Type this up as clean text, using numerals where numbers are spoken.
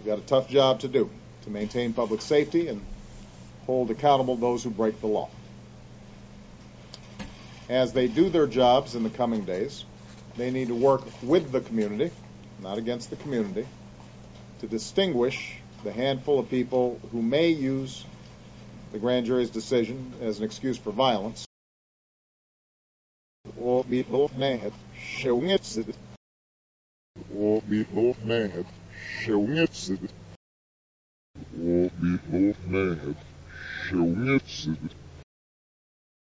They've got a tough job to do to maintain public safety and hold accountable those who break the law. As they do their jobs in the coming days, they need to work with the community, not against the community, to distinguish the handful of people who may use the grand jury's decision as an excuse for violence, or people may have shown it, or people may have shown it, or people may have shown it.